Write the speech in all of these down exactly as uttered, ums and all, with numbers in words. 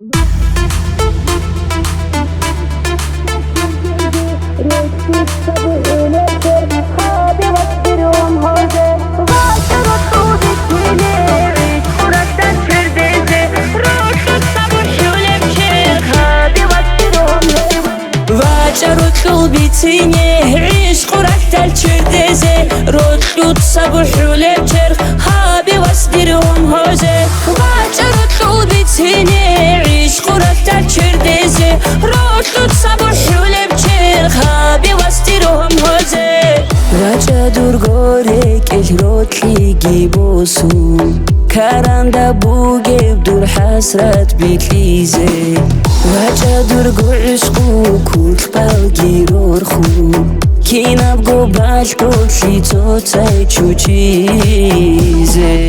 بيتيني عشق ورحت الشردزة ردود صبح ولبجر هابي واصدرهم هوزة باجر ردود بيتيني عشق ورحت الشردزة ردود صبح ولبجر هابي واصدرهم هوزة راجع دور غورك الروت ليجي بوسو كاراندا بوجيب دور حسرت بيتليزة راجع دور عشقو كل بالجي رورخو كينا بقو باش بوشي توتاي تشوشيزة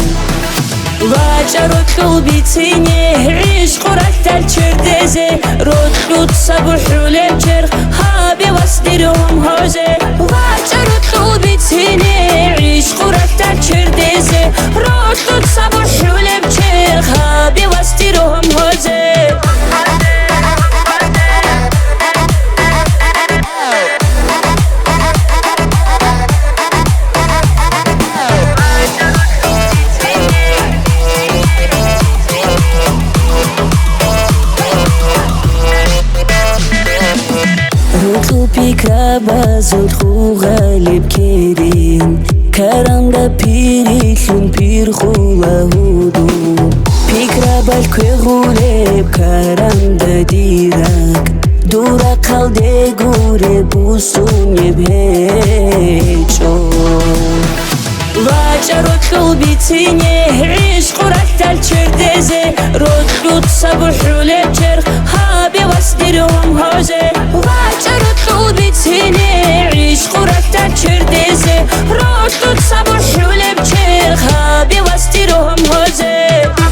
راجع رطلو بيتيني عشق ورحت الشردزة ردود صبح ولبجر هابي واصدرهم هوزة راجع رطلو بيتيني عشق ورحت الشردزة ردود صبح ولبجر هابي واصدرهم هوزة بازود خو غالب كريم كرامدا بيريشون بير خو هودو بيكرا بالكوي غولب كرامدا ديراك دورا قلدي غوري بوسون يبهيشو راجع رطلو بيتيني عشق ورحت الشردزة ردود صبح ولبجر هابي واصدرهم هوزة راجع رطلو بيتيني عشق ورحت الشردزة ردود صبح ولبجر هابي واصدرهم هوزة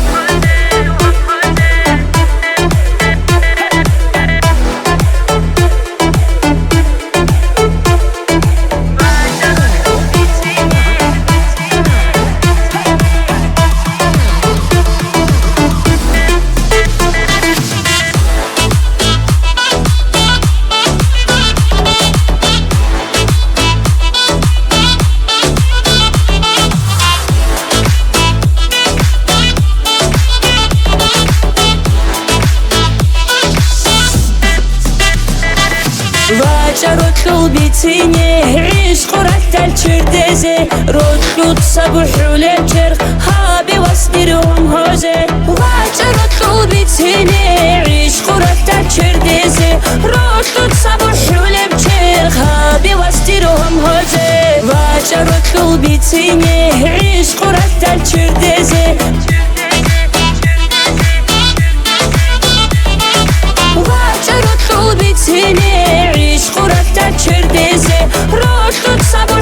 راجع رطلو بيتيني عشق ورحت الشردزة ردود صبح ولبجر هابي واصدرهم هوزة راجع رطلو بيتيني عشق ورحت الشردزة ردود صبح ولبجر هابي واصدرهم هوزة راجع رطلو بيتيني عشق ورحت الشردزة راجع رطلو بيتيني عشق ورحت الشردزة ردود صبح